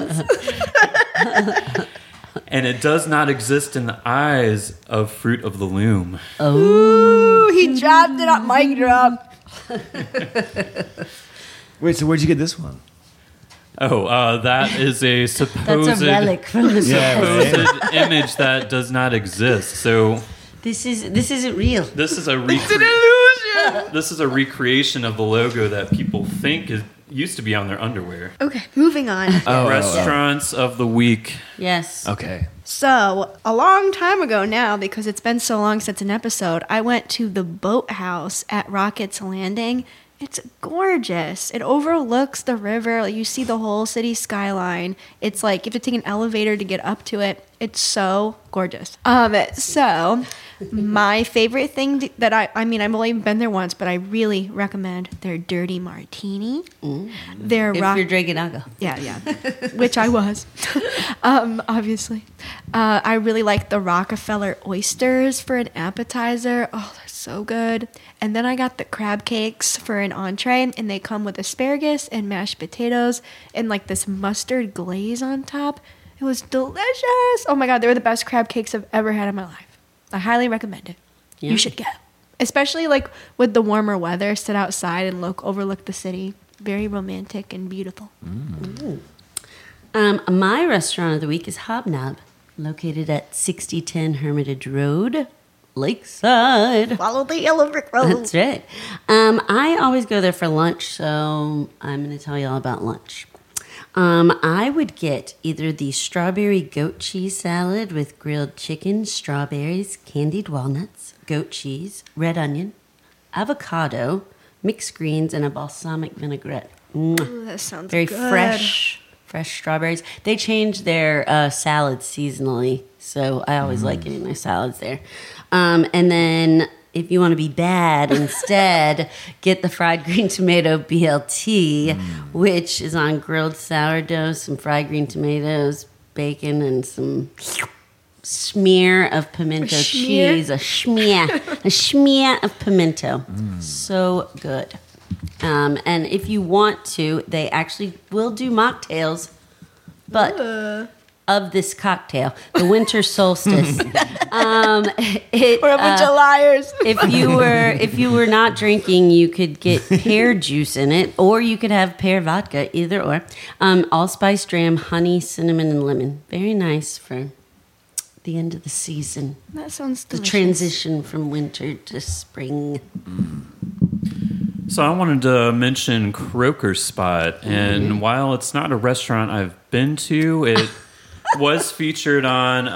puns? And it does not exist in the eyes of Fruit of the Loom. Ooh, he dropped it up. Mic drop. Wait, so where'd you get this one? That is a That's supposed a relic from the supposed image that does not exist. So This isn't real. this is a this is a recreation of the logo that people think used to be on their underwear. Okay, moving on. Restaurants of the week. Yes. Okay. So, a long time ago now, because it's been so long since an episode, I went to the Boathouse at Rockets Landing. It's gorgeous. It overlooks the river. You see the whole city skyline. It's like you have to take an elevator to get up to it. It's so gorgeous. So my favorite thing that I've only been there once, but I really recommend their dirty martini. Their If you're drinking alcohol. yeah, which I was, obviously. I really like the Rockefeller oysters for an appetizer. Oh, they're so good. And then I got the crab cakes for an entree, and they come with asparagus and mashed potatoes and like this mustard glaze on top. It was delicious. Oh my God, they were the best crab cakes I've ever had in my life. I highly recommend it. Yeah. You should go. Especially like with the warmer weather, sit outside and overlook the city. Very romantic and beautiful. My restaurant of the week is Hobnob, located at 6010 Hermitage Road, Lakeside. Follow the yellow brick road. That's right. I always go there for lunch, so I'm going to tell you all about lunch. I would get either the strawberry goat cheese salad with grilled chicken, strawberries, candied walnuts, goat cheese, red onion, avocado, mixed greens, and a balsamic vinaigrette. Ooh, that sounds Very good. fresh strawberries. They change their salads seasonally, so I always like getting their salads there. And then if you want to be bad instead, get the fried green tomato BLT, which is on grilled sourdough, some fried green tomatoes, bacon, and some smear of pimento cheese. A smear of pimento. So good. And if you want to, they actually will do mocktails, but of this cocktail, the winter solstice. We're a bunch of liars. If you were not drinking, you could get pear juice in it, or you could have pear vodka, either or. Allspice dram, honey, cinnamon, and lemon. Very nice for the end of the season. That sounds The delicious. transition from winter to spring. So I wanted to mention Croaker Spot, and while it's not a restaurant I've been to, it was featured on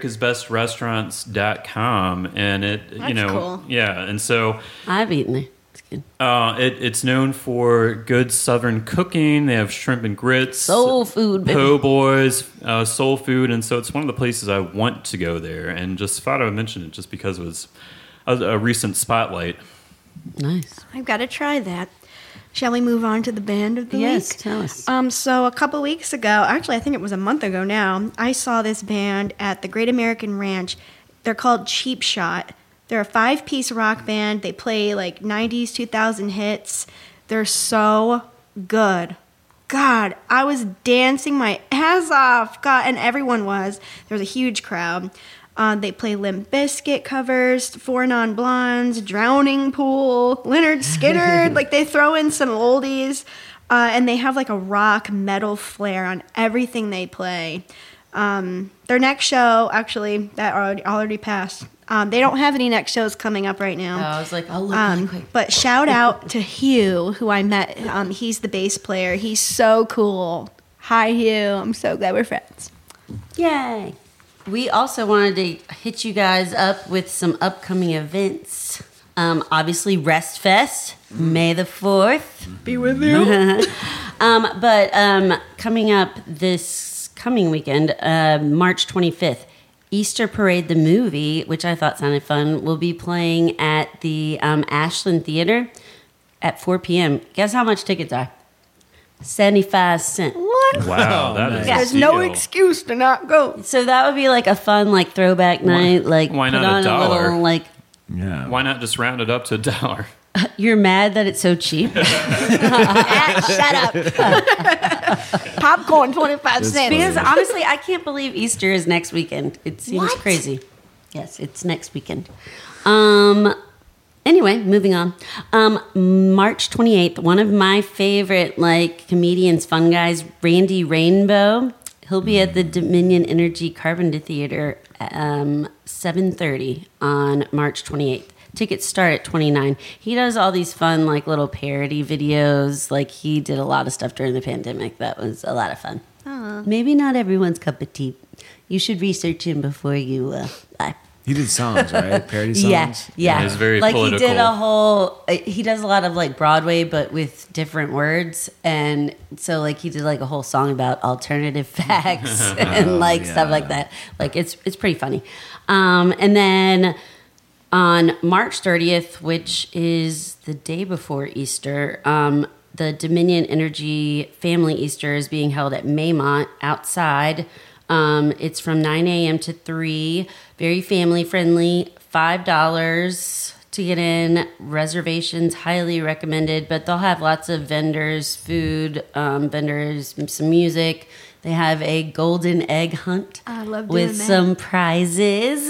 americasbestrestaurants.com, and cool. yeah, and so I've eaten there. It's good. it's known for good Southern cooking. They have shrimp and grits, Soul food, baby. po' boys, soul food, and so it's one of the places I want to go there, and just thought I would mention it just because it was a recent spotlight. Nice. I've got to try that. Shall we move on to the band of the Yes, week? tell us. So a couple weeks ago, actually I think it was a month ago now, I saw this band at the Great American Ranch. They're called Cheap Shot. They're a 5-piece rock band. They play like 90s, 2000 hits. They're so good. God, I was dancing my ass off. God, and everyone was. There was a huge crowd. They play Limp Bizkit covers, Four Non-Blondes, Drowning Pool, Lynyrd Skynyrd. Like they throw in some oldies, and they have like a rock metal flair on everything they play. Their next show, actually, that already passed. They don't have any next shows coming up right now. I was like, I'll look really quick. But shout out to Hugh, who I met. He's the bass player. He's so cool. Hi, Hugh. I'm so glad we're friends. Yay. We also wanted to hit you guys up with some upcoming events. Obviously, Rest Fest, May the 4th. Be with you. But coming up this coming weekend, March 25th, Easter Parade the movie, which I thought sounded fun, will be playing at the Ashland Theater at 4 p.m. Guess how much tickets are? 75 cents. What? Wow, that is a There's no steal. excuse to not go. So that would be like a fun like throwback night. Like why put not on $1? little like. Yeah. Why not just round it up to $1? You're mad that it's so cheap. Shut up. Popcorn, 25 cents. Because honestly, I can't believe Easter is next weekend. It seems What? crazy. Yes, it's next weekend. Anyway, moving on. March 28th, one of my favorite comedians, fun guys, Randy Rainbow. He'll be at the Dominion Energy Carpenter Theater at 7:30 on March 28th. Tickets start at $29. He does all these fun little parody videos. He did a lot of stuff during the pandemic. That was a lot of fun. Maybe not everyone's cup of tea. You should research him before you buy. He did songs, right? Parody songs? Yeah. He's very political. He did he does a lot of Broadway, but with different words. And so he did a whole song about alternative facts and stuff like that. It's pretty funny. And then on March 30th, which is the day before Easter, the Dominion Energy Family Easter is being held at Maymont outside. It's from 9 a.m. to 3. Very family friendly. $5 to get in. Reservations highly recommended, but they'll have lots of vendors, food vendors, some music. They have a golden egg hunt I love doing with that. some prizes.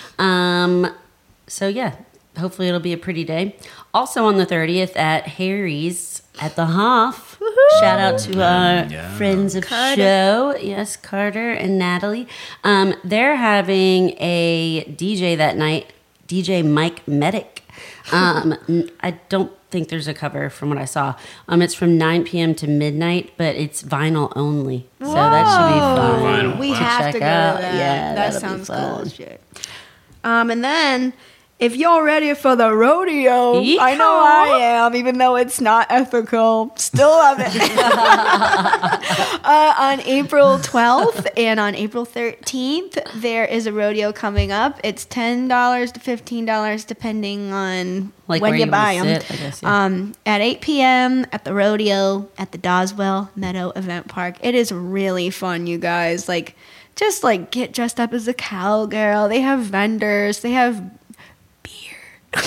So yeah, hopefully it'll be a pretty day. Also on the 30th at Harry's at the Hoff. Woo-hoo! Shout out to our friends of show. Yes, Carter and Natalie. They're having a DJ that night, DJ Mike Medic. I don't think there's a cover from what I saw. It's from 9 p.m. to midnight, but it's vinyl only. So that should be fun. Vinyl. We Wow. have Check to go out. to that. Yeah, that that'll be sounds cool fun. as shit. And then, if you're ready for the rodeo, I know I am, even though it's not ethical. Still love it. On April 12th and on April 13th, there is a rodeo coming up. It's $10 to $15 depending on when where you buy wanna them. sit, I guess, yeah. At 8 p.m. at the rodeo at the Doswell Meadow Event Park. It is really fun, you guys. Just get dressed up as a cowgirl. They have vendors. They have beer.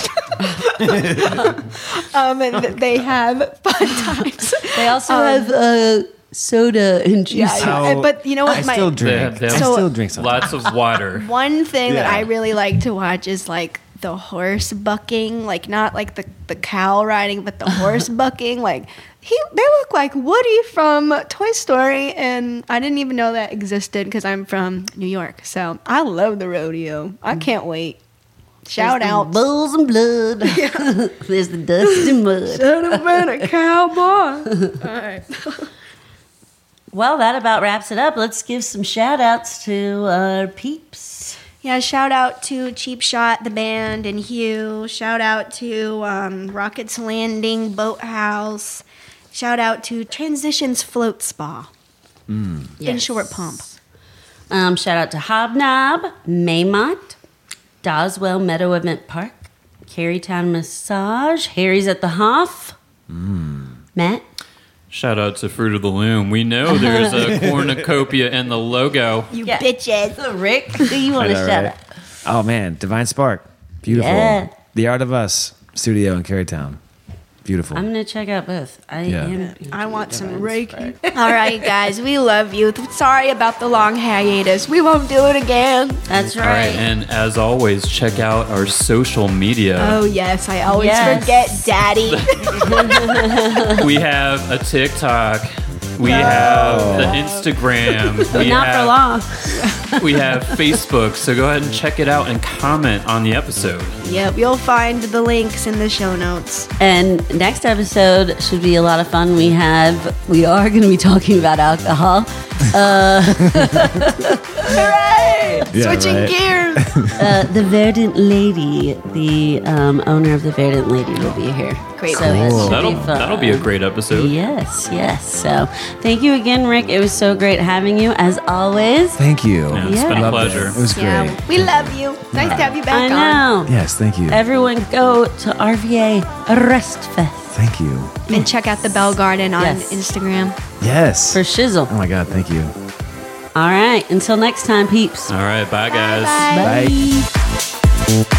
And they have fun times. They also have soda and juice. Yeah, but you know what? I still drink. They have I still drink something. Lots of water. One thing that Yeah. I really like to watch is the horse bucking, not the cow riding, but the horse bucking. They look like Woody from Toy Story, and I didn't even know that existed because I'm from New York. So I love the rodeo. I can't wait. Shout out. Bulls and blood. There's the dust and mud. Should have been a cowboy. All right. Well, that about wraps it up. Let's give some shout outs to our peeps. Yeah, shout out to Cheap Shot, the band, and Hugh. Shout out to Rockets Landing Boathouse. Shout out to Transitions Float Spa in Short Pump. Shout out to Hobnob, Maymont, Doswell Meadow Event Park, Carytown Massage, Harry's at the Hoff. Matt? Shout out to Fruit of the Loom. We know there's a cornucopia in the logo. You bitches. Rick, who you want to I know, shout right? out? Oh man, Divine Spark, beautiful. Yeah. The Art of Us studio in Carytown, beautiful. I'm going to check out both. I want some Reiki. All right, guys, we love you. Sorry about the long hiatus. We won't do it again. That's All right, right. and as always, check out our social media. Oh, yes, I always Yes. forget, Daddy. We have a TikTok. We have the Instagram. We Not for have, long. We have Facebook. So go ahead and check it out and comment on the episode. Yep, you'll find the links in the show notes. And next episode should be a lot of fun. We are going to be talking about alcohol. Hooray! Yeah, Switching right. gears. The Verdant Lady, the owner of the Verdant Lady, will be here. Great so place. it should That'll be fun. that'll be a great episode. Yes. So thank you again, Rick. It was so great having you, as always. Thank you. Yeah, it's been a Yeah. pleasure. It was great. Yeah, we love you. Nice to have you I back on. know. Yes, thank you. Everyone go to RVA Rest Fest Thank you. And check out the Bell Garden on Yes. Instagram. Yes. for Shizzle. Oh my God, thank you. All right. Until next time, peeps. All right, bye guys. Bye. Bye.